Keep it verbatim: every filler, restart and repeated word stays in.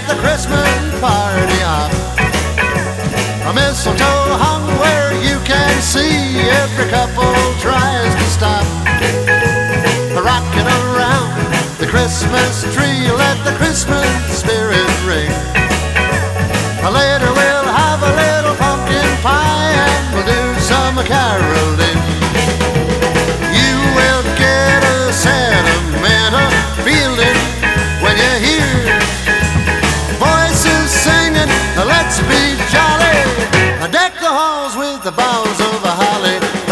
the Christmas party on. A mistletoe hung where you can see every couple tries to stop. Rocking around the Christmas tree, let the Christmas spirit ring. Later we'll have a little pumpkin pie and we'll do some caroling. You will get a sentimental feeling when you hear voices singing, let's be jolly. Deck the halls with the boughs of a holly.